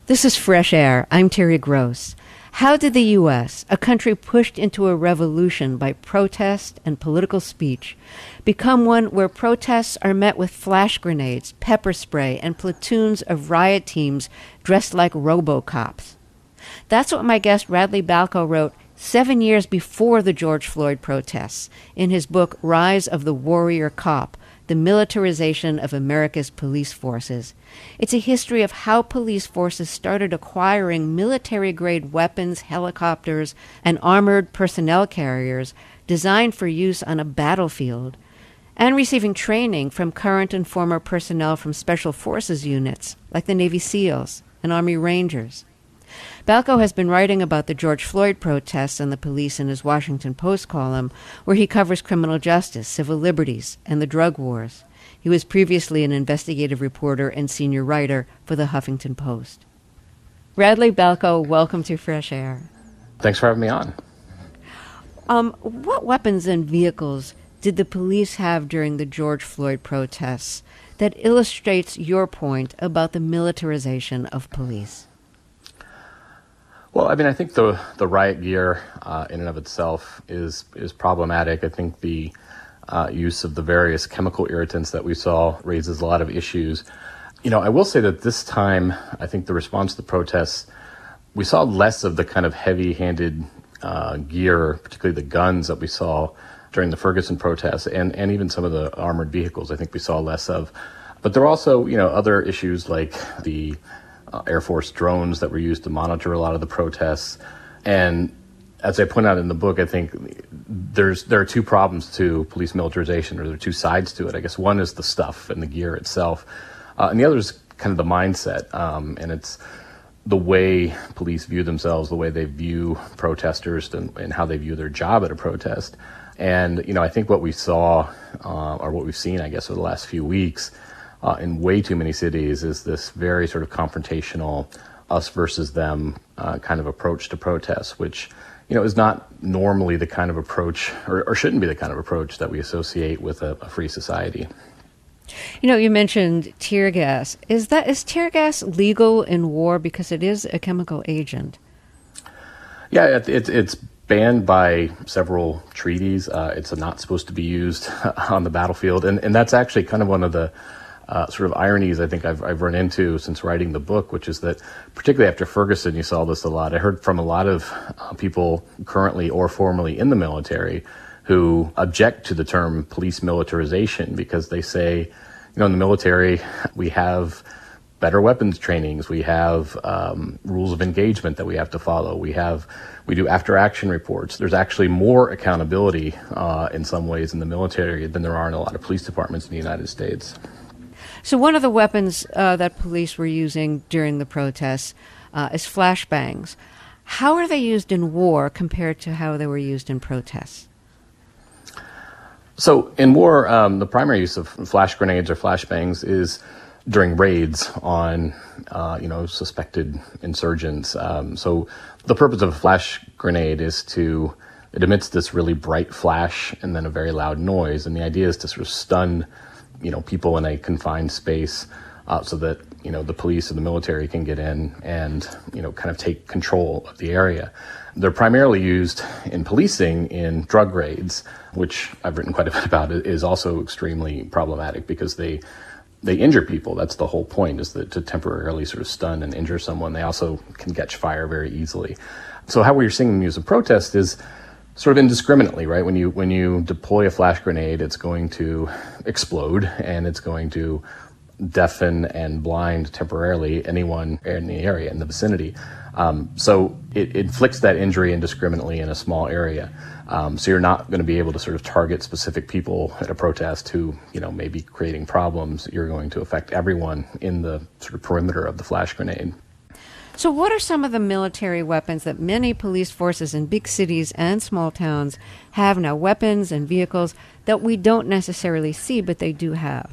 This is Fresh Air. I'm Terry Gross. How did the U.S., a country pushed into a revolution by protest and political speech, become one where protests are met with flash grenades, pepper spray, and platoons of riot teams dressed like RoboCops? That's what my guest Radley Balko wrote 7 years before the George Floyd protests in his book Rise of the Warrior Cop, The Militarization of America's Police Forces. It's a history of how police forces started acquiring military-grade weapons, helicopters, and armored personnel carriers designed for use on a battlefield, and receiving training from current and former personnel from Special Forces units, like the Navy SEALs and Army Rangers. Balko has been writing about the George Floyd protests and the police in his Washington Post column, where he covers criminal justice, civil liberties, and the drug wars. He was previously an investigative reporter and senior writer for the Huffington Post. Radley Balko, welcome to Fresh Air. Thanks for having me on. What weapons and vehicles did the police have during the George Floyd protests that illustrates your point about the militarization of police? Well, I mean, I think the riot gear in and of itself is problematic. I think the use of the various chemical irritants that we saw raises a lot of issues. You know, I will say that this time, I think the response to the protests, we saw less of the kind of heavy-handed gear, particularly the guns that we saw during the Ferguson protests, and even some of the armored vehicles I think we saw less of. But there are also, you know, other issues like the Air Force drones that were used to monitor a lot of the protests. And as I point out in the book, I think there are two problems to police militarization, or there are two sides to it. I guess one is the stuff and the gear itself, and the other is kind of the mindset, and it's the way police view themselves, the way they view protesters, and how they view their job at a protest. And, you know, I think what we saw, or what we've seen, I guess, over the last few weeks in way too many cities is this very sort of confrontational us versus them kind of approach to protests, which, you know, is not normally the kind of approach, or shouldn't be the kind of approach that we associate with a free society. You know, you mentioned tear gas. Is tear gas legal in war because it is a chemical agent? Yeah, it's banned by several treaties. It's not supposed to be used on the battlefield, and that's actually kind of one of the sort of ironies I think I've run into since writing the book, which is that particularly after Ferguson, you saw this a lot. I heard from a lot of people currently or formerly in the military who object to the term police militarization because they say, you know, in the military, we have better weapons trainings, we have rules of engagement that we have to follow, we do after-action reports. There's actually more accountability in some ways in the military than there are in a lot of police departments in the United States. So one of the weapons that police were using during the protests is flashbangs. How are they used in war compared to how they were used in protests? So in war, the primary use of flash grenades or flashbangs is during raids on, suspected insurgents. So the purpose of a flash grenade is it emits this really bright flash and then a very loud noise. And the idea is to sort of stun people in a confined space so that, the police and the military can get in and, kind of take control of the area. They're primarily used in policing in drug raids, which I've written quite a bit about. It is also extremely problematic because they injure people. That's the whole point, is that to temporarily sort of stun and injure someone. They also can catch fire very easily. So how we're seeing them use in protest is sort of indiscriminately, right? When you deploy a flash grenade, it's going to explode and it's going to deafen and blind temporarily anyone in the area, in the vicinity. So it inflicts that injury indiscriminately in a small area. So you're not going to be able to sort of target specific people at a protest who, may be creating problems. You're going to affect everyone in the sort of perimeter of the flash grenade. So what are some of the military weapons that many police forces in big cities and small towns have now, weapons and vehicles that we don't necessarily see, but they do have?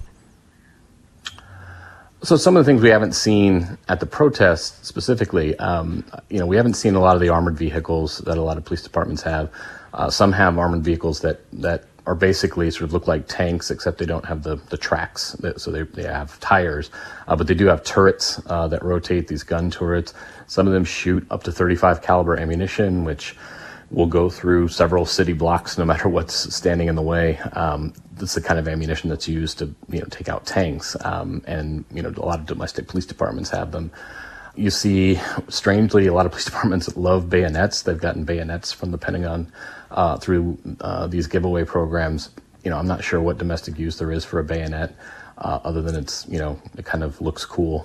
So some of the things we haven't seen at the protests specifically, we haven't seen a lot of the armored vehicles that a lot of police departments have. Some have armored vehicles that are basically sort of look like tanks, except they don't have the tracks. So they have tires, but they do have turrets that rotate, these gun turrets. Some of them shoot up to 35 caliber ammunition, which will go through several city blocks no matter what's standing in the way. That's the kind of ammunition that's used to, take out tanks. And a lot of domestic police departments have them. You see, strangely, a lot of police departments love bayonets. They've gotten bayonets from the Pentagon through these giveaway programs. I'm not sure what domestic use there is for a bayonet, other than it kind of looks cool.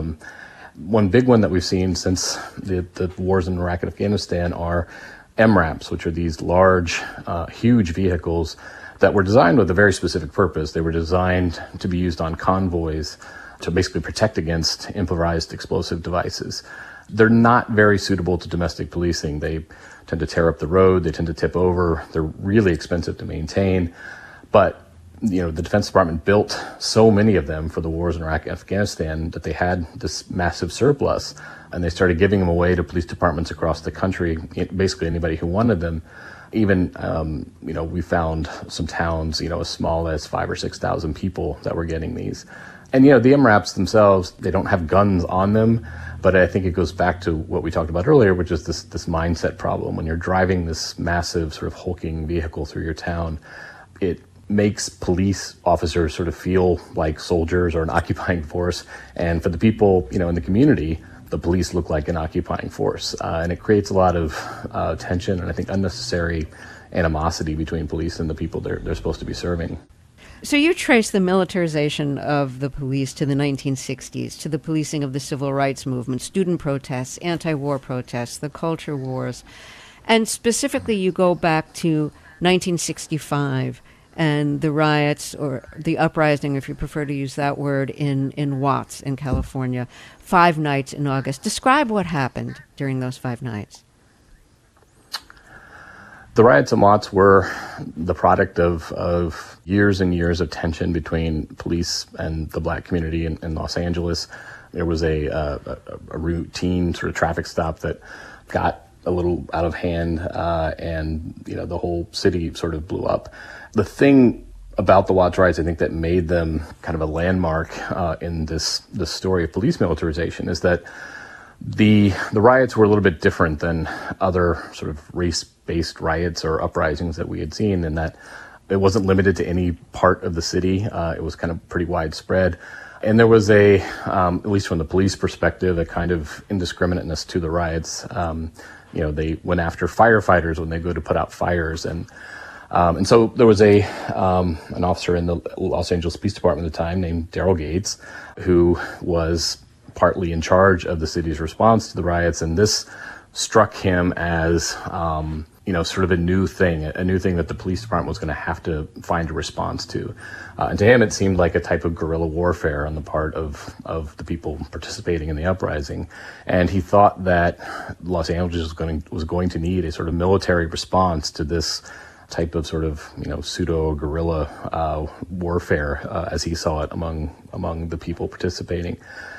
One big one that we've seen since the wars in Iraq and Afghanistan are MRAPs, which are these large, huge vehicles that were designed with a very specific purpose. They were designed to be used on convoys to basically protect against improvised explosive devices. They're not very suitable to domestic policing. They tend to tear up the road. They tend to tip over. They're really expensive to maintain. But, the Defense Department built so many of them for the wars in Iraq and Afghanistan that they had this massive surplus. And they started giving them away to police departments across the country, basically anybody who wanted them. Even, we found some towns, as small as 5,000 or 6,000 people that were getting these. And, the MRAPs themselves, they don't have guns on them, but I think it goes back to what we talked about earlier, which is this mindset problem. When you're driving this massive sort of hulking vehicle through your town, it makes police officers sort of feel like soldiers or an occupying force. And for the people, in the community, the police look like an occupying force. And it creates a lot of tension and I think unnecessary animosity between police and the people they're supposed to be serving. So you trace the militarization of the police to the 1960s, to the policing of the civil rights movement, student protests, anti-war protests, the culture wars. And specifically, you go back to 1965 and the riots, or the uprising, if you prefer to use that word, in Watts, in California, 5 nights in August. Describe what happened during those 5 nights. The riots in Watts were the product of years and years of tension between police and the black community in Los Angeles. There was a routine sort of traffic stop that got a little out of hand, and the whole city sort of blew up. The thing about the Watts riots, I think, that made them kind of a landmark in this story of police militarization is that the riots were a little bit different than other sort of race-based riots or uprisings that we had seen, in that it wasn't limited to any part of the city. It was kind of pretty widespread. And there was at least from the police perspective, a kind of indiscriminateness to the riots. They went after firefighters when they go to put out fires. And so there was an officer in the Los Angeles Police Department at the time named Daryl Gates, who was partly in charge of the city's response to the riots. And this struck him as, sort of a new thing that the police department was going to have to find a response to. And to him, it seemed like a type of guerrilla warfare on the part of the people participating in the uprising. And he thought that Los Angeles was going to need a sort of military response to this type of sort of, pseudo guerrilla warfare, as he saw it among the people participating.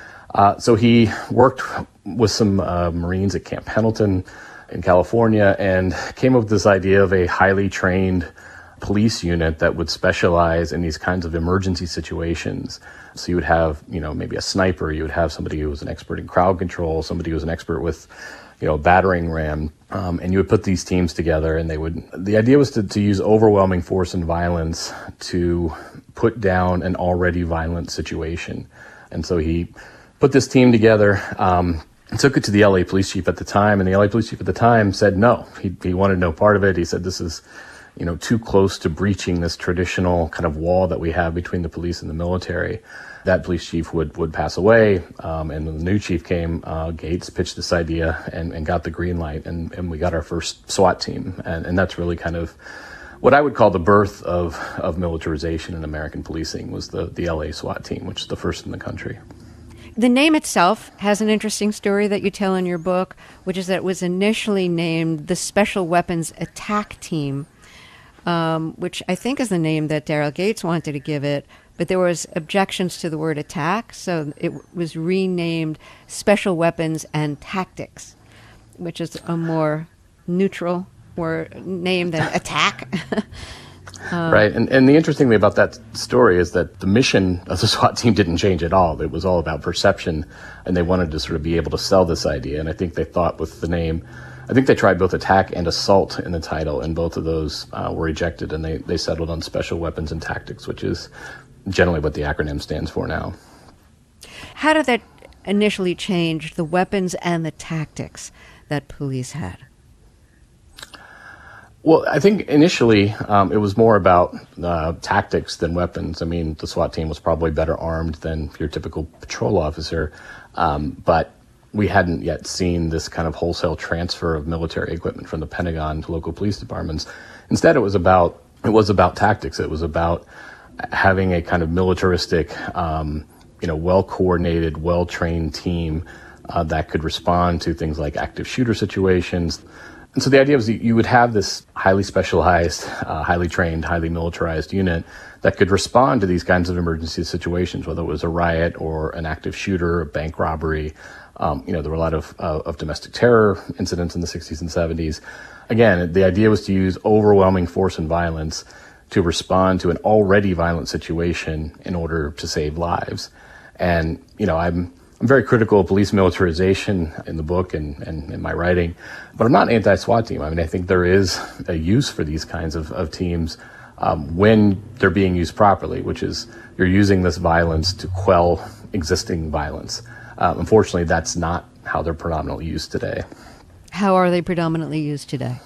So he worked with some Marines at Camp Pendleton in California and came up with this idea of a highly trained police unit that would specialize in these kinds of emergency situations. So you would have, maybe a sniper, you would have somebody who was an expert in crowd control, somebody who was an expert with, a battering ram, and you would put these teams together, and the idea was to use overwhelming force and violence to put down an already violent situation. And so he put this team together, took it to the LA police chief at the time, and the LA police chief at the time said no. He wanted no part of it. He said this is, too close to breaching this traditional kind of wall that we have between the police and the military. That police chief would pass away, and when the new chief came, Gates pitched this idea and got the green light, and we got our first SWAT team. And that's really kind of what I would call the birth of militarization in American policing, was the LA SWAT team, which is the first in the country. The name itself has an interesting story that you tell in your book, which is that it was initially named the Special Weapons Attack Team, which I think is the name that Daryl Gates wanted to give it, but there was objections to the word attack, so it was renamed Special Weapons and Tactics, which is a more neutral name than attack. Right. And the interesting thing about that story is that the mission of the SWAT team didn't change at all. It was all about perception, and they wanted to sort of be able to sell this idea. And I think they thought with the name, I think they tried both attack and assault in the title, and both of those were rejected, and they settled on special weapons and tactics, which is generally what the acronym stands for now. How did that initially change the weapons and the tactics that police had? Well, I think initially it was more about tactics than weapons. I mean, the SWAT team was probably better armed than your typical patrol officer, but we hadn't yet seen this kind of wholesale transfer of military equipment from the Pentagon to local police departments. Instead, it was about tactics. It was about having a kind of militaristic, well-coordinated, well-trained team that could respond to things like active shooter situations. And so the idea was you would have this highly specialized, highly trained, highly militarized unit that could respond to these kinds of emergency situations, whether it was a riot or an active shooter, a bank robbery. There were a lot of domestic terror incidents in the 60s and 70s. Again, the idea was to use overwhelming force and violence to respond to an already violent situation in order to save lives. And, I'm very critical of police militarization in the book and in my writing, but I'm not anti-SWAT team. I mean, I think there is a use for these kinds of teams when they're being used properly, which is you're using this violence to quell existing violence. Unfortunately, that's not how they're predominantly used today. How are they predominantly used today?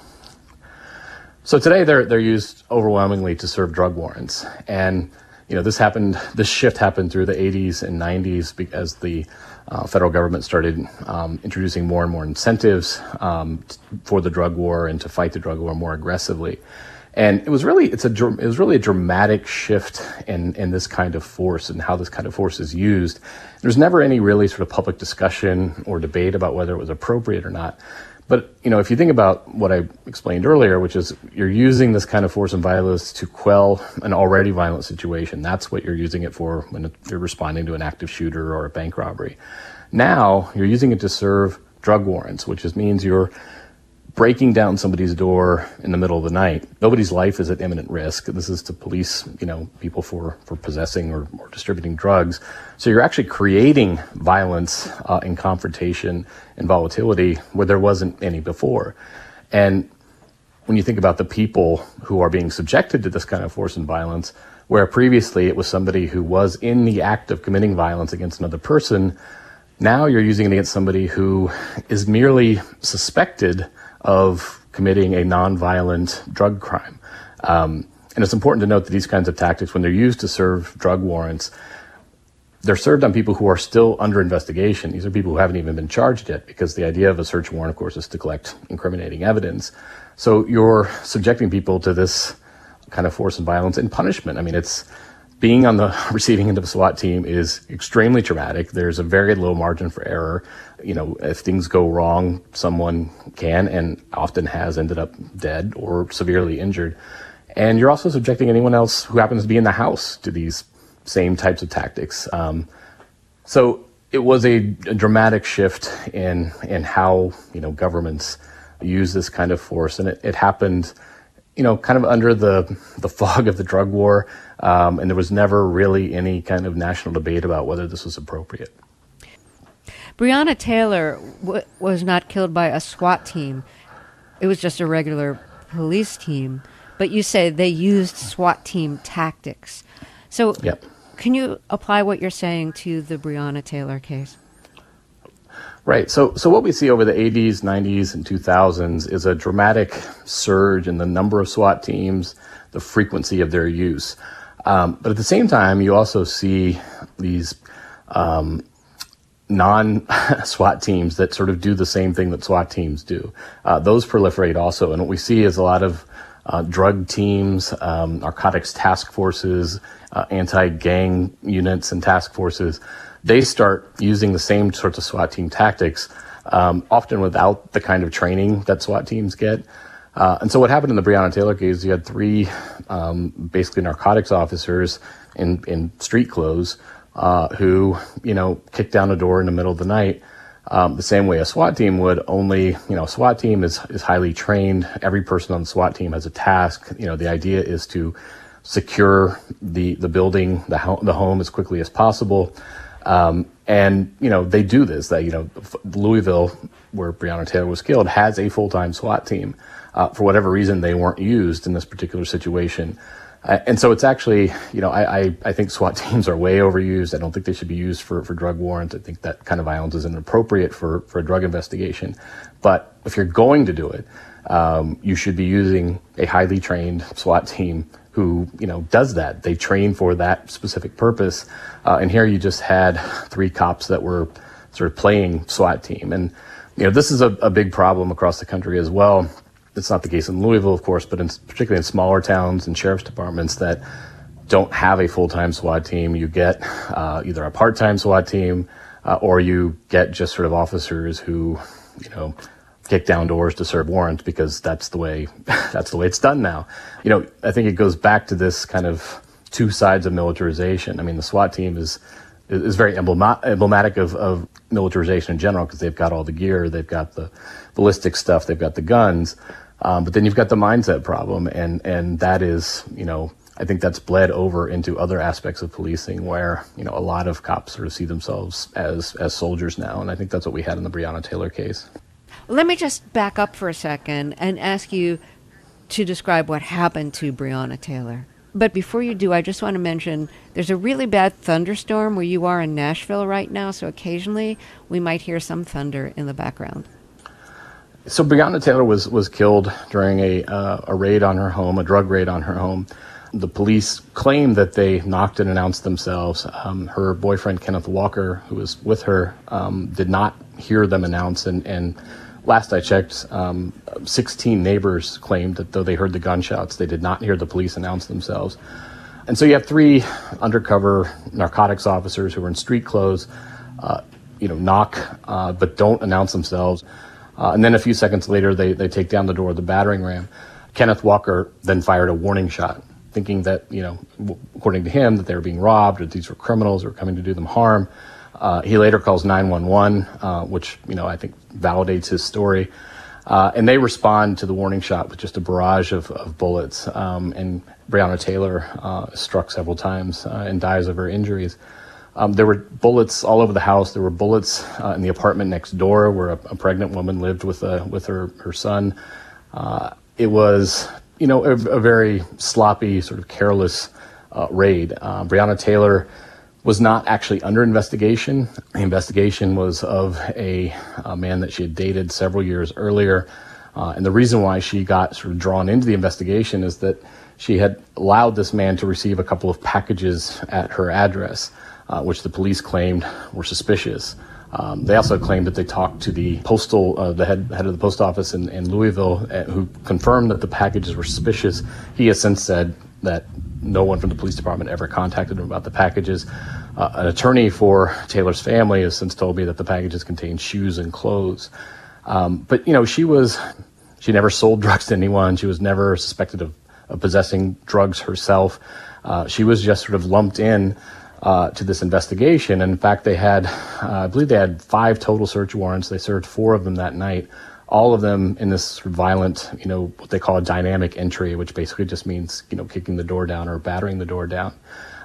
So today they're used overwhelmingly to serve drug warrants. And this shift happened through the 80s and 90s because the federal government started introducing more and more incentives for the drug war and to fight the drug war more aggressively. And it was really a dramatic shift in this kind of force and how this kind of force is used. There's never any really sort of public discussion or debate about whether it was appropriate or not. But, if you think about what I explained earlier, which is you're using this kind of force and violence to quell an already violent situation. That's what you're using it for when you're responding to an active shooter or a bank robbery. Now you're using it to serve drug warrants, which means you're breaking down somebody's door in the middle of the night. Nobody's life is at imminent risk. This is to police, people for possessing or distributing drugs. So you're actually creating violence and confrontation and volatility where there wasn't any before. And when you think about the people who are being subjected to this kind of force and violence, where previously it was somebody who was in the act of committing violence against another person, now you're using it against somebody who is merely suspected of committing a nonviolent drug crime. And it's important to note that these kinds of tactics, when they're used to serve drug warrants, they're served on people who are still under investigation. These are people who haven't even been charged yet, because the idea of a search warrant, of course, is to collect incriminating evidence. So you're subjecting people to this kind of force and violence and punishment. I mean, being on the receiving end of a SWAT team is extremely traumatic. There's a very low margin for error. If things go wrong, someone can and often has ended up dead or severely injured. And you're also subjecting anyone else who happens to be in the house to these same types of tactics. So it was a dramatic shift in how, governments use this kind of force. And it happened, kind of under the fog of the drug war. And there was never really any kind of national debate about whether this was appropriate. Breonna Taylor was not killed by a SWAT team. It was just a regular police team. But you say they used SWAT team tactics. So Yep. Can you apply what you're saying to the Breonna Taylor case? Right. So what we see over the 80s, 90s, and 2000s is a dramatic surge in the number of SWAT teams, the frequency of their use. But at the same time, you also see these non-SWAT teams that sort of do the same thing that SWAT teams do. Those proliferate also. And what we see is a lot of drug teams, narcotics task forces, anti-gang units and task forces. They start using the same sorts of SWAT team tactics, often without the kind of training that SWAT teams get. And so what happened in the Breonna Taylor case, you had three basically narcotics officers in street clothes who, kicked down a door in the middle of the night the same way a SWAT team would, only, a SWAT team is highly trained. Every person on the SWAT team has a task. The idea is to secure the building, the home as quickly as possible. And they do this. Louisville, where Breonna Taylor was killed, has a full-time SWAT team. For whatever reason, they weren't used in this particular situation. And so it's actually, I think SWAT teams are way overused. I don't think they should be used for drug warrants. I think that kind of violence is inappropriate for a drug investigation. But if you're going to do it, you should be using a highly trained SWAT team who, does that. They train for that specific purpose. And here you just had 3 cops that were sort of playing SWAT team. And, this is a big problem across the country as well. It's not the case in Louisville, of course, but particularly in smaller towns and sheriff's departments that don't have a full-time SWAT team. You get either a part-time SWAT team or you get just sort of officers who, kick down doors to serve warrants because that's the way it's done now. I think it goes back to this kind of 2 sides of militarization. I mean, the SWAT team is very emblematic of militarization in general because they've got all the gear, they've got the ballistic stuff, they've got the guns, but then you've got the mindset problem, and that is, I think that's bled over into other aspects of policing where, a lot of cops sort of see themselves as soldiers now, and I think that's what we had in the Breonna Taylor case. Let me just back up for a second and ask you to describe what happened to Breonna Taylor. But before you do, I just want to mention there's a really bad thunderstorm where you are in Nashville right now, so occasionally we might hear some thunder in the background. So Breonna Taylor was killed during a raid on her home, a drug raid on her home. The police claimed that they knocked and announced themselves. Her boyfriend, Kenneth Walker, who was with her, did not hear them announce. And last I checked, 16 neighbors claimed that though they heard the gunshots, they did not hear the police announce themselves. And so you have 3 undercover narcotics officers who are in street clothes, knock, but don't announce themselves. And then a few seconds later, they take down the door of the battering ram. Kenneth Walker then fired a warning shot, thinking that, according to him, that they were being robbed or these were criminals who were coming to do them harm. He later calls 911, which, I think validates his story. And they respond to the warning shot with just a barrage of bullets. And Breonna Taylor is struck several times and dies of her injuries. There were bullets all over the house. There were bullets in the apartment next door where a pregnant woman lived with her son. It was, a very sloppy, sort of careless raid. Breonna Taylor was not actually under investigation. The investigation was of a man that she had dated several years earlier. And the reason why she got sort of drawn into the investigation is that she had allowed this man to receive a couple of packages at her address, which the police claimed were suspicious. They also claimed that they talked to the head of the post office in Louisville, who confirmed that the packages were suspicious. He has since said that no one from the police department ever contacted him about the packages. An attorney for Taylor's family has since told me that the packages contained shoes and clothes. But she never sold drugs to anyone. She was never suspected of possessing drugs herself. She was just sort of lumped in to this investigation. And in fact, I believe they had 5 total search warrants. They served 4 of them that night, all of them in this sort of violent, what they call a dynamic entry, which basically just means, kicking the door down or battering the door down.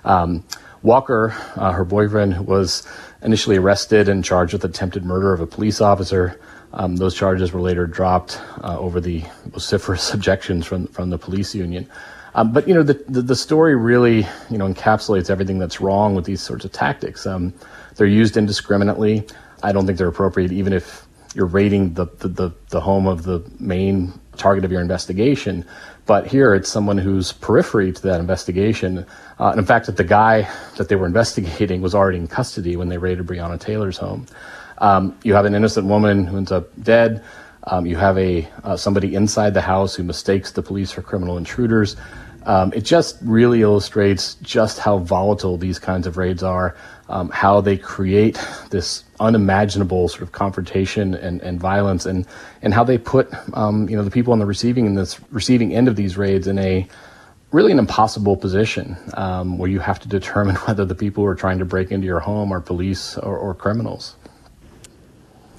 Walker, her boyfriend, was initially arrested and charged with attempted murder of a police officer. Those charges were later dropped over the vociferous objections from the police union. But the story really encapsulates everything that's wrong with these sorts of tactics. They're used indiscriminately. I don't think they're appropriate, even if you're raiding the home of the main target of your investigation. But here it's someone who's periphery to that investigation. And in fact, that the guy that they were investigating was already in custody when they raided Breonna Taylor's home. You have an innocent woman who ends up dead. You have somebody inside the house who mistakes the police for criminal intruders. It just really illustrates just how volatile these kinds of raids are, how they create this unimaginable sort of confrontation and violence, and how they put the people on the receiving end of these raids in an impossible position, where you have to determine whether the people who are trying to break into your home are police or criminals.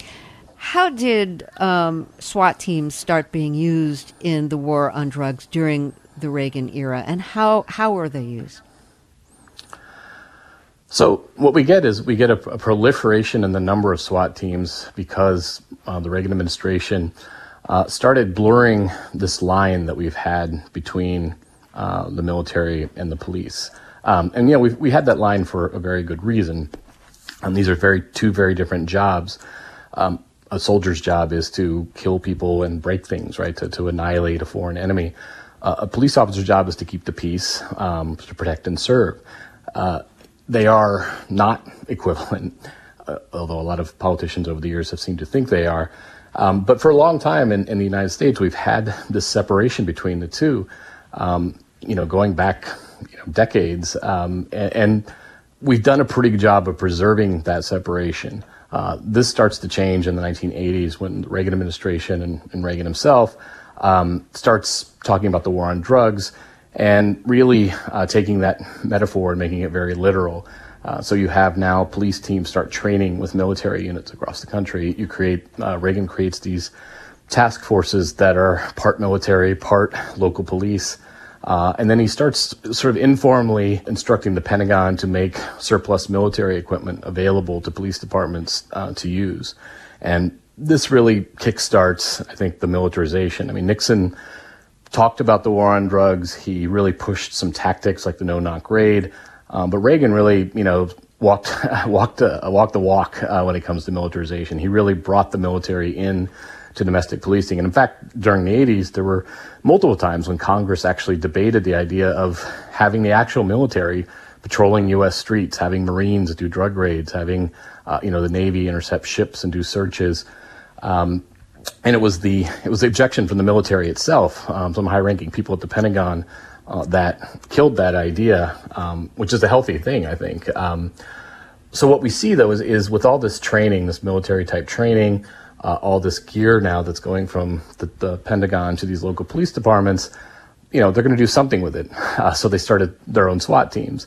How did SWAT teams start being used in the war on drugs during the Reagan era, and how were they used? So what we get is a proliferation in the number of SWAT teams because the Reagan administration started blurring this line that we've had between the military and the police. We had that line for a very good reason. These are two very different jobs. A soldier's job is to kill people and break things, right? To annihilate a foreign enemy. A police officer's job is to keep the peace, to protect and serve. They are not equivalent, although a lot of politicians over the years have seemed to think they are. But for a long time in the United States, we've had this separation between the two, going back decades. And we've done a pretty good job of preserving that separation. This starts to change in the 1980s when the Reagan administration and Reagan himself starts talking about the war on drugs and really taking that metaphor and making it very literal. So you have now police teams start training with military units across the country. Reagan creates these task forces that are part military, part local police. And then he starts sort of informally instructing the Pentagon to make surplus military equipment available to police departments to use. And this really kickstarts, I think, the militarization. I mean, Nixon talked about the war on drugs. He really pushed some tactics like the no-knock raid. But Reagan really, walked the walk when it comes to militarization. He really brought the military in to domestic policing. And in fact, during the 80s, there were multiple times when Congress actually debated the idea of having the actual military patrolling U.S. streets, having Marines do drug raids, having, the Navy intercept ships and do searches. And it was the objection from the military itself, some high-ranking people at the Pentagon, that killed that idea, which is a healthy thing, I think. So what we see, though, is with all this training, this military-type training, all this gear now that's going from the Pentagon to these local police departments, they're going to do something with it. So they started their own SWAT teams.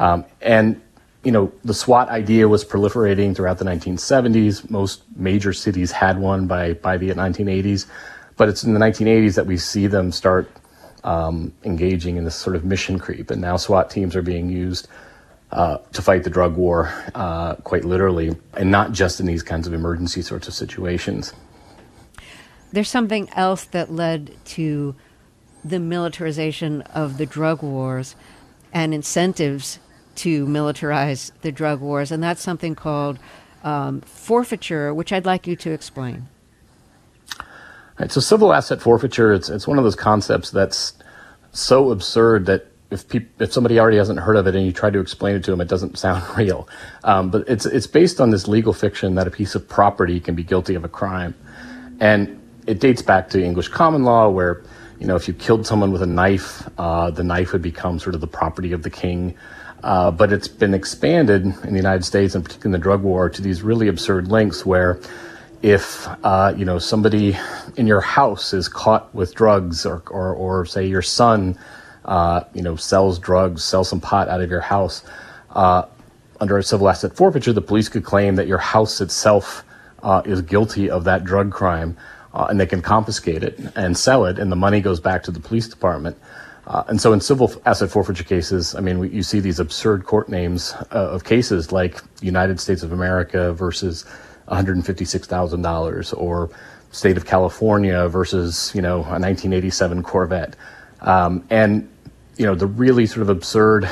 The SWAT idea was proliferating throughout the 1970s. Most major cities had one by the 1980s. But it's in the 1980s that we see them start engaging in this sort of mission creep. And now SWAT teams are being used to fight the drug war, quite literally, and not just in these kinds of emergency sorts of situations. There's something else that led to the militarization of the drug wars and incentives to militarize the drug wars, and that's something called forfeiture, which I'd like you to explain. Right, so civil asset forfeiture, it's one of those concepts that's so absurd that if somebody already hasn't heard of it and you try to explain it to them, it doesn't sound real. But it's based on this legal fiction that a piece of property can be guilty of a crime. And it dates back to English common law where, if you killed someone with a knife, the knife would become sort of the property of the king. But it's been expanded in the United States, and particularly in the drug war, to these really absurd lengths where if, somebody in your house is caught with drugs or say your son sells drugs, sells some pot out of your house, under a civil asset forfeiture, the police could claim that your house itself is guilty of that drug crime, and they can confiscate it and sell it, and the money goes back to the police department. And so in civil asset forfeiture cases, you see these absurd court names of cases like United States of America versus $156,000, or State of California versus, a 1987 Corvette. The really sort of absurd,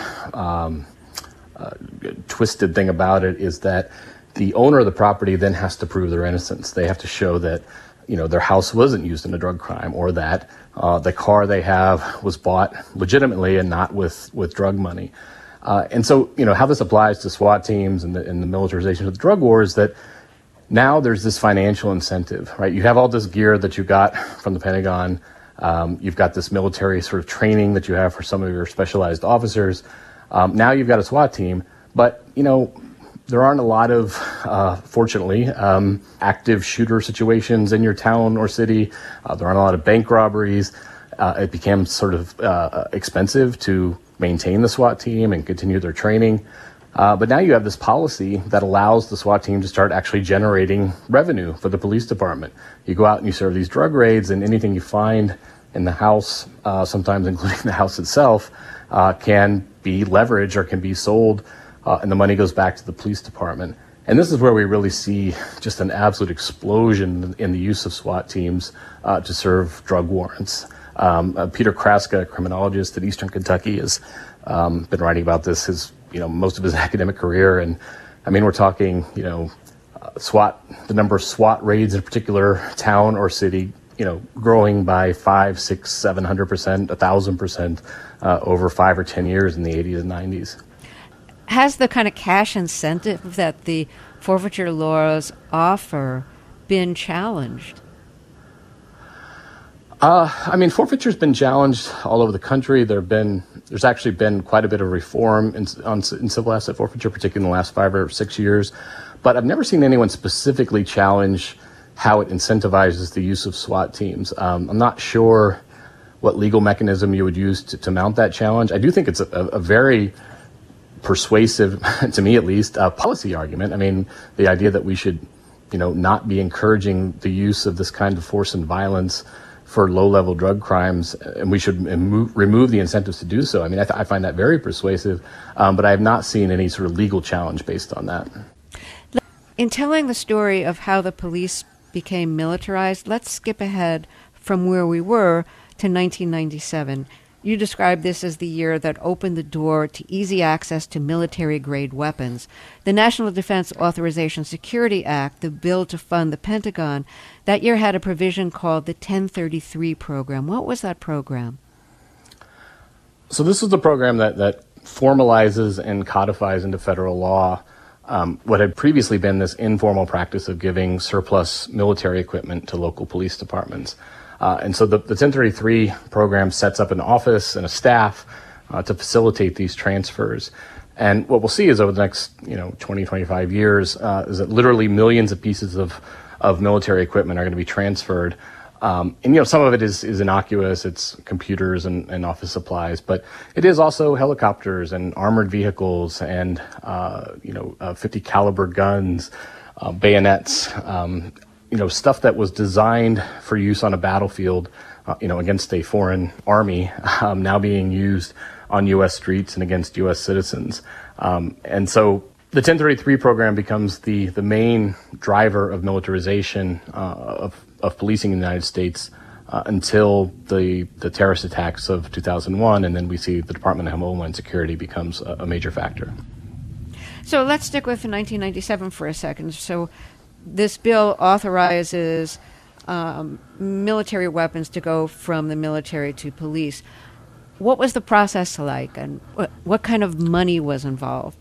twisted thing about it is that the owner of the property then has to prove their innocence. They have to show that, their house wasn't used in a drug crime, or that the car they have was bought legitimately and not with drug money. And so, how this applies to SWAT teams and the militarization of the drug war is that now there's this financial incentive, right? You have all this gear that you got from the Pentagon. You've got this military sort of training that you have for some of your specialized officers. Now you've got a SWAT team, but, there aren't a lot of, fortunately, active shooter situations in your town or city. There aren't a lot of bank robberies. It became sort of expensive to maintain the SWAT team and continue their training. But now you have this policy that allows the SWAT team to start actually generating revenue for the police department. You go out and you serve these drug raids, and anything you find in the house, sometimes including the house itself, can be leveraged or can be sold, and the money goes back to the police department. And this is where we really see just an absolute explosion in the use of SWAT teams to serve drug warrants. Peter Kraska, a criminologist at Eastern Kentucky, has been writing about this most of his academic career. And I mean, we're talking, the number of SWAT raids in a particular town or city, growing by 500, 600, 700%, 1,000% over 5 or 10 years in the 80s and 90s. Has the kind of cash incentive that the forfeiture laws offer been challenged? Forfeiture's been challenged all over the country. There's actually been quite a bit of reform in civil asset forfeiture, particularly in the last 5 or 6 years. But I've never seen anyone specifically challenge how it incentivizes the use of SWAT teams. I'm not sure what legal mechanism you would use to mount that challenge. I do think it's a very persuasive, to me at least, policy argument. I mean, the idea that we should, not be encouraging the use of this kind of force and violence for low-level drug crimes, and we should remove the incentives to do so. I mean, I find that very persuasive, but I have not seen any sort of legal challenge based on that. In telling the story of how the police became militarized, let's skip ahead from where we were to 1997. You described this as the year that opened the door to easy access to military-grade weapons. The National Defense Authorization Security Act, the bill to fund the Pentagon, that year had a provision called the 1033 program. What was that program? So this is the program that formalizes and codifies into federal law what had previously been this informal practice of giving surplus military equipment to local police departments. And so the 1033 program sets up an office and a staff to facilitate these transfers. And what we'll see is over the next 20, 25 years is that literally millions of pieces of military equipment are going to be transferred. And some of it is innocuous. It's computers and office supplies, but it is also helicopters and armored vehicles and 50 caliber guns, bayonets, stuff that was designed for use on a battlefield, against a foreign army, now being used on U.S. streets and against U.S. citizens. And so the 1033 program becomes the main driver of militarization of policing in the United States until the terrorist attacks of 2001, and then we see the Department of Homeland Security becomes a major factor. So let's stick with 1997 for a second. So this bill authorizes military weapons to go from the military to police. What was the process like, and what kind of money was involved?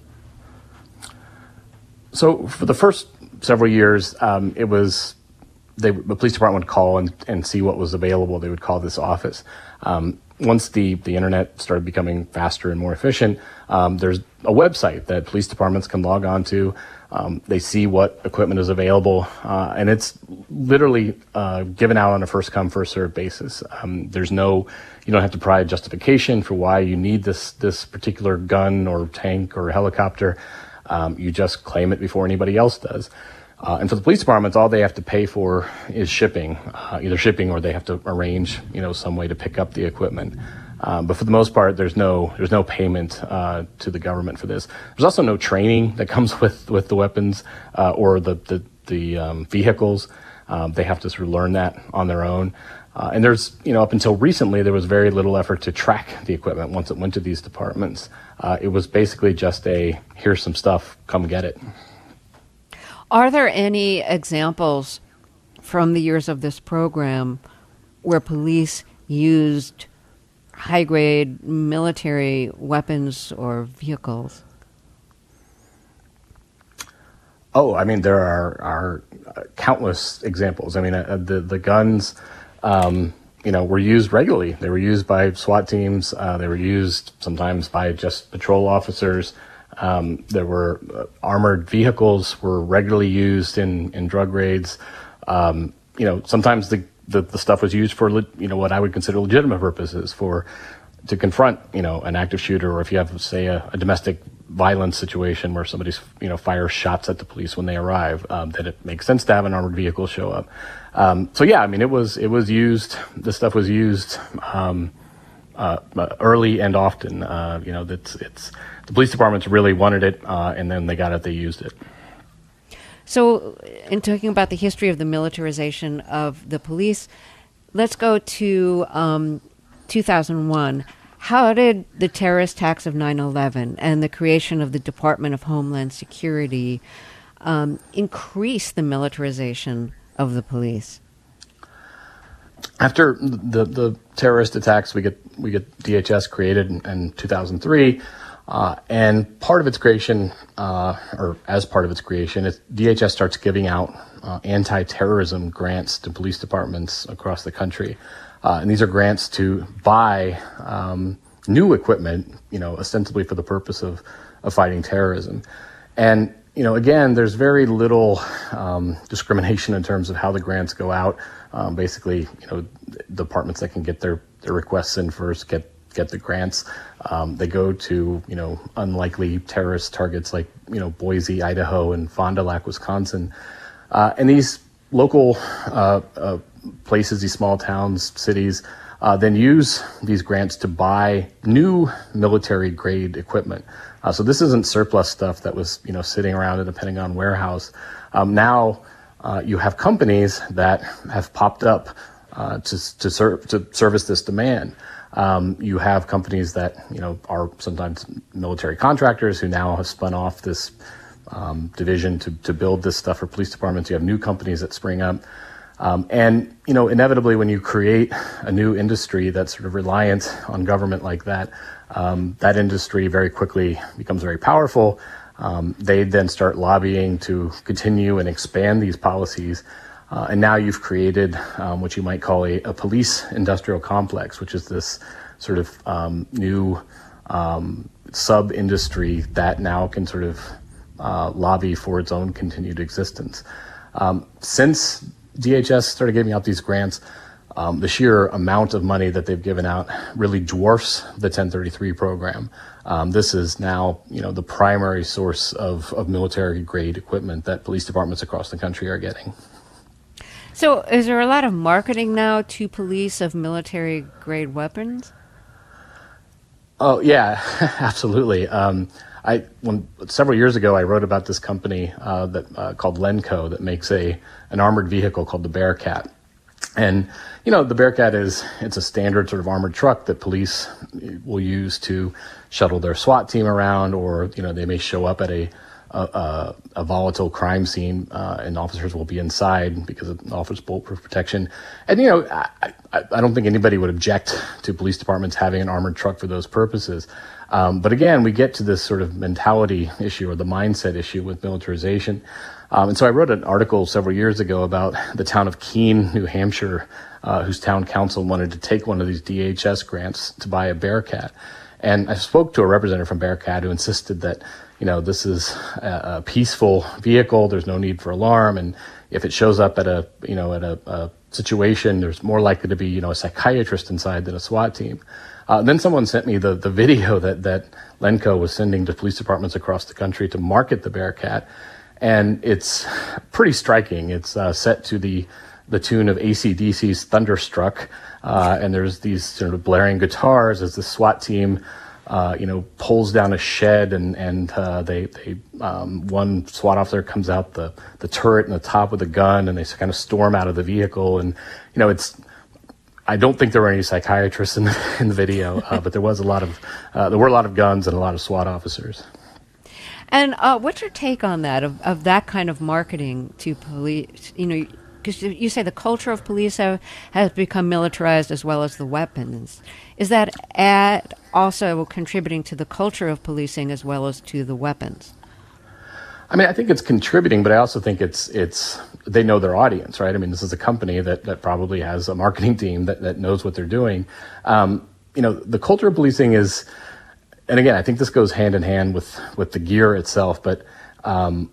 So for the first several years, it was the police department would call and see what was available. They would call this office. Once the internet started becoming faster and more efficient, there's a website that police departments can log on to. They see what equipment is available, and it's literally given out on a first-come, first-served basis. You don't have to provide justification for why you need this particular gun or tank or helicopter. You just claim it before anybody else does. And for the police departments, all they have to pay for is shipping, either shipping or they have to arrange, some way to pick up the equipment. But for the most part, there's no payment to the government for this. There's also no training that comes with the weapons or the vehicles. They have to sort of learn that on their own. And there's, up until recently, there was very little effort to track the equipment once it went to these departments. It was basically just here's some stuff, come get it. Are there any examples from the years of this program where police used high-grade military weapons or vehicles? Oh, there are countless examples. The guns, were used regularly. They were used by SWAT teams. They were used sometimes by just patrol officers. There were armored vehicles were regularly used in drug raids. Sometimes the stuff was used for, what I would consider legitimate purposes to confront, an active shooter, or if you have, say, a domestic violence situation where somebody's fires shots at the police when they arrive, that it makes sense to have an armored vehicle show up. So yeah, I mean, it was used. This stuff was used early and often. It's the police departments really wanted it, and then they got it. They used it. So, in talking about the history of the militarization of the police, let's go to 2001. How did the terrorist attacks of 9/11 and the creation of the Department of Homeland Security increase the militarization of the police? After the terrorist attacks, we get DHS created in 2003, and part of its creation, or as part of its creation, DHS starts giving out anti-terrorism grants to police departments across the country. And these are grants to buy new equipment, ostensibly for the purpose of fighting terrorism. And, again, there's very little discrimination in terms of how the grants go out. Basically, departments that can get their requests in first get the grants. They go to, unlikely terrorist targets like, Boise, Idaho, and Fond du Lac, Wisconsin. And these local places, these small towns, cities, then use these grants to buy new military-grade equipment. So this isn't surplus stuff that was, sitting around in a Pentagon warehouse. Now you have companies that have popped up to service this demand. You have companies that, are sometimes military contractors who now have spun off this division to build this stuff for police departments. You have new companies that spring up. And, inevitably when you create a new industry that's sort of reliant on government like that, that industry very quickly becomes very powerful. They then start lobbying to continue and expand these policies. And now you've created what you might call a police industrial complex, which is this sort of new sub-industry that now can sort of lobby for its own continued existence. Since DHS started giving out these grants, the sheer amount of money that they've given out really dwarfs the 1033 program. This is now, the primary source of military-grade equipment that police departments across the country are getting. So is there a lot of marketing now to police of military-grade weapons? Oh, yeah, absolutely. Several years ago, I wrote about this company called Lenco that makes an armored vehicle called the Bearcat. And, the Bearcat it's a standard sort of armored truck that police will use to shuttle their SWAT team around, or, they may show up at a volatile crime scene, and officers will be inside because it offers bulletproof protection. And, I don't think anybody would object to police departments having an armored truck for those purposes. But again, we get to this sort of mentality issue or the mindset issue with militarization. And so I wrote an article several years ago about the town of Keene, New Hampshire, whose town council wanted to take one of these DHS grants to buy a Bearcat. And I spoke to a representative from Bearcat who insisted that, this is a peaceful vehicle. There's no need for alarm. And if it shows up at a situation, there's more likely to be, a psychiatrist inside than a SWAT team. Then someone sent me the video that Lenco was sending to police departments across the country to market the Bearcat. And it's pretty striking. It's set to the tune of AC/DC's Thunderstruck. And there's these sort of blaring guitars as the SWAT team, pulls down a shed, and one SWAT officer comes out the turret and the top with a gun, and they kind of storm out of the vehicle. And, I don't think there were any psychiatrists in the video, but there were a lot of guns and a lot of SWAT officers. And what's your take on that, of that kind of marketing to police? Because you say the culture of police has become militarized as well as the weapons. Is that also contributing to the culture of policing as well as to the weapons? I mean, I think it's contributing, but I also think it's they know their audience, right? I mean, this is a company that probably has a marketing team that knows what they're doing. The culture of policing is, and again, I think this goes hand in hand with the gear itself, but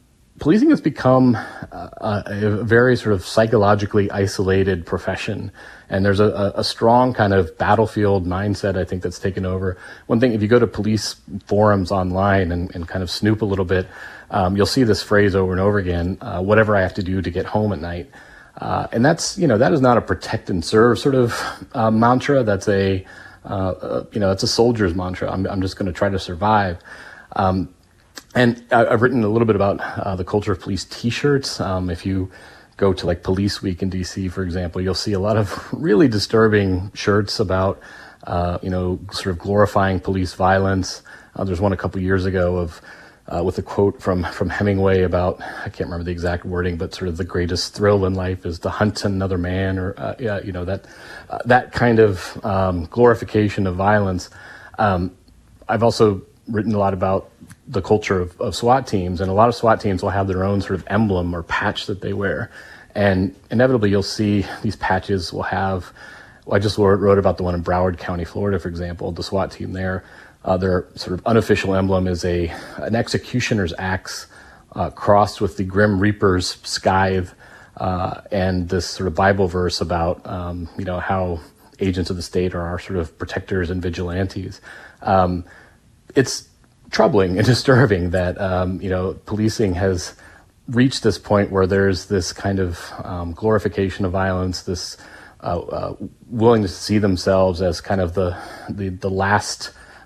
policing has become a very sort of psychologically isolated profession. And there's a strong kind of battlefield mindset, I think, that's taken over. One thing, if you go to police forums online and kind of snoop a little bit, you'll see this phrase over and over again, whatever I have to do to get home at night. And that's, that is not a protect and serve sort of mantra. That's that's a soldier's mantra. I'm just going to try to survive. And I've written a little bit about the culture of police T-shirts. If you go to like Police Week in DC, for example, you'll see a lot of really disturbing shirts about, sort of glorifying police violence. There's one a couple years ago with a quote from Hemingway about, I can't remember the exact wording, but sort of the greatest thrill in life is to hunt another man, or that kind of glorification of violence. I've also written a lot about the culture of SWAT teams, and a lot of SWAT teams will have their own sort of emblem or patch that they wear. And inevitably you'll see these patches will have, I just wrote about the one in Broward County, Florida, for example, the SWAT team there. Their sort of unofficial emblem is an executioner's axe crossed with the Grim Reaper's scythe, and this sort of Bible verse about, how agents of the state are our sort of protectors and vigilantes. It's troubling and disturbing that, policing has reached this point where there's this kind of glorification of violence, this willingness to see themselves as kind of the last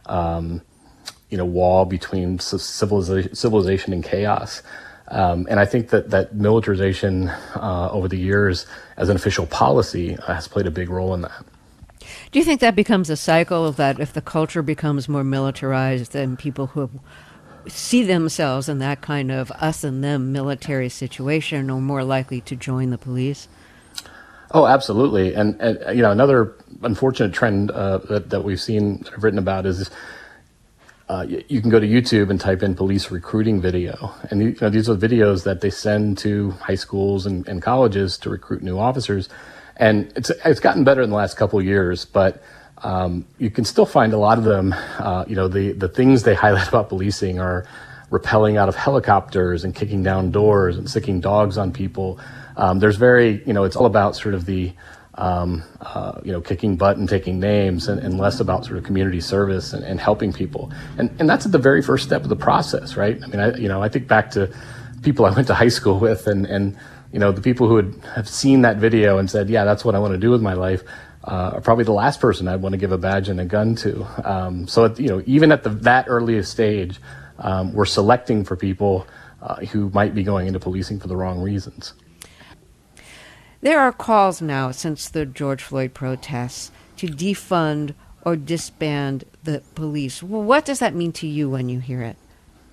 wall between civilization and chaos. And I think that militarization over the years as an official policy has played a big role in that. Do you think that becomes a cycle, that if the culture becomes more militarized, then people who see themselves in that kind of us and them military situation are more likely to join the police? Oh, absolutely. And another unfortunate trend that we've seen, that I've written about, is you can go to YouTube and type in police recruiting video. And these are videos that they send to high schools and colleges to recruit new officers. And it's gotten better in the last couple of years, but you can still find a lot of them. The things they highlight about policing are rappelling out of helicopters and kicking down doors and sicking dogs on people. There's it's all about sort of the, kicking butt and taking names, and less about sort of community service and helping people. And that's at the very first step of the process, right? I mean, I think back to people I went to high school with, and the people who have seen that video and said, yeah, that's what I want to do with my life, are probably the last person I'd want to give a badge and a gun to. So even at that earliest stage, we're selecting for people who might be going into policing for the wrong reasons. There are calls now, since the George Floyd protests, to defund or disband the police. Well, what does that mean to you when you hear it?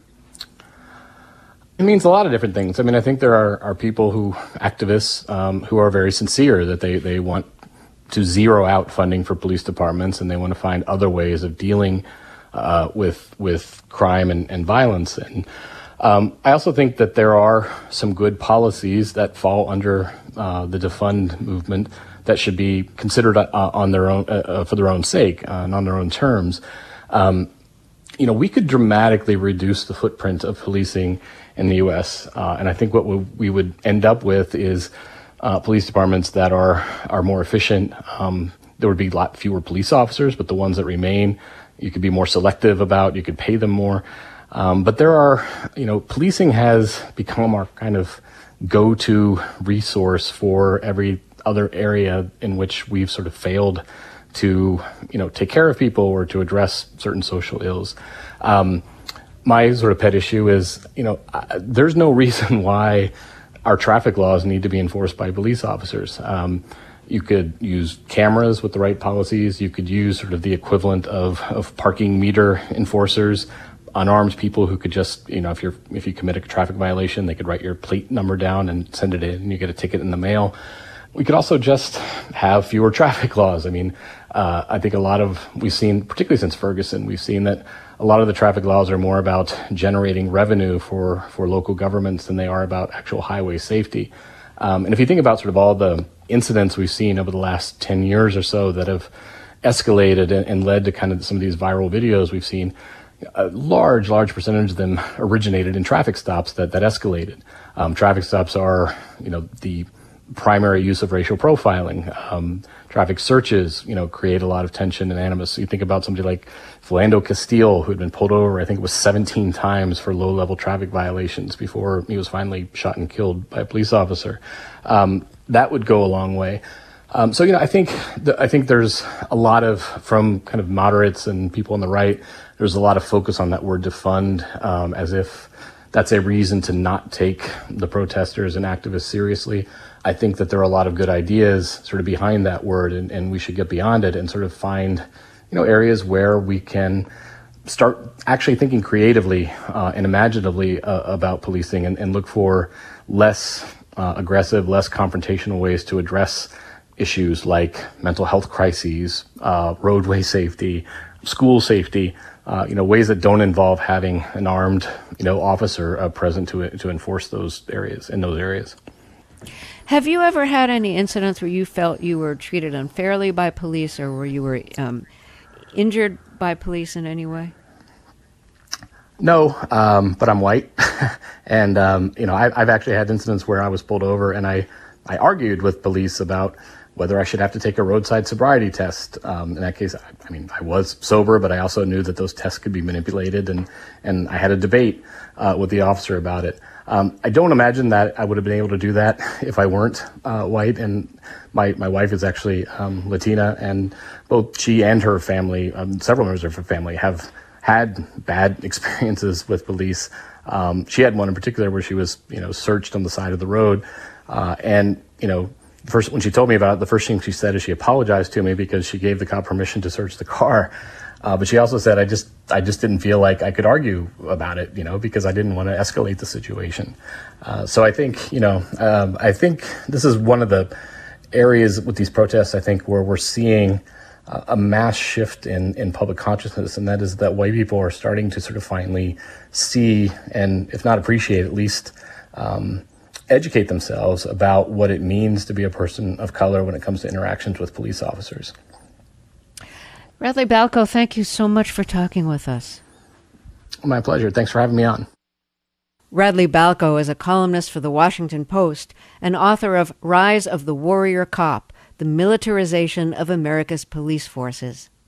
It means a lot of different things. I mean, I think there are people activists who are very sincere that they want to zero out funding for police departments, and they want to find other ways of dealing with crime and violence. And I also think that there are some good policies that fall under the defund movement that should be considered on their own for their own sake and on their own terms. We could dramatically reduce the footprint of policing in the U.S. And I think what we would end up with is police departments that are more efficient. There would be a lot fewer police officers, but the ones that remain, you could be more selective about. You could pay them more. But there are, policing has become our kind of go-to resource for every other area in which we've sort of failed to, take care of people or to address certain social ills. My sort of pet issue is, there's no reason why our traffic laws need to be enforced by police officers. You could use cameras with the right policies. You could use sort of the equivalent of parking meter enforcers, unarmed people who could just, if you commit a traffic violation, they could write your plate number down and send it in, and you get a ticket in the mail. We could also just have fewer traffic laws. I mean, I think we've seen, particularly since Ferguson, we've seen that a lot of the traffic laws are more about generating revenue for local governments than they are about actual highway safety. And if you think about sort of all the incidents we've seen over the last 10 years or so that have escalated and led to kind of some of these viral videos we've seen, a large percentage of them originated in traffic stops that escalated. Traffic stops are, the primary use of racial profiling. Traffic searches, create a lot of tension and animus. You think about somebody like Philando Castile, who had been pulled over, I think it was 17 times for low-level traffic violations before he was finally shot and killed by a police officer. That would go a long way. I think there's a lot of, from kind of moderates and people on the right, there's a lot of focus on that word defund, as if that's a reason to not take the protesters and activists seriously. I think that there are a lot of good ideas sort of behind that word, and we should get beyond it and sort of find, areas where we can start actually thinking creatively and imaginatively about policing and look for less aggressive, less confrontational ways to address issues like mental health crises, roadway safety, school safety, ways that don't involve having an armed, officer present to enforce those areas. Have you ever had any incidents where you felt you were treated unfairly by police, or where you were injured by police in any way? No, but I'm white, and I've actually had incidents where I was pulled over and I argued with police about whether I should have to take a roadside sobriety test. In that case, I was sober, but I also knew that those tests could be manipulated, and I had a debate with the officer about it. I don't imagine that I would have been able to do that if I weren't white, and my wife is actually Latina, and both she and her family, several members of her family, have had bad experiences with police. She had one in particular where she was, searched on the side of the road, first, when she told me about it, the first thing she said is she apologized to me because she gave the cop permission to search the car. But she also said, I just didn't feel like I could argue about it, because I didn't want to escalate the situation. So I think, I think this is one of the areas with these protests, I think, where we're seeing a mass shift in public consciousness, and that is that white people are starting to sort of finally see, and if not appreciate, at least educate themselves about what it means to be a person of color when it comes to interactions with police officers. Radley Balko, thank you so much for talking with us. My pleasure. Thanks for having me on. Radley Balko is a columnist for The Washington Post and author of Rise of the Warrior Cop, The Militarization of America's Police Forces.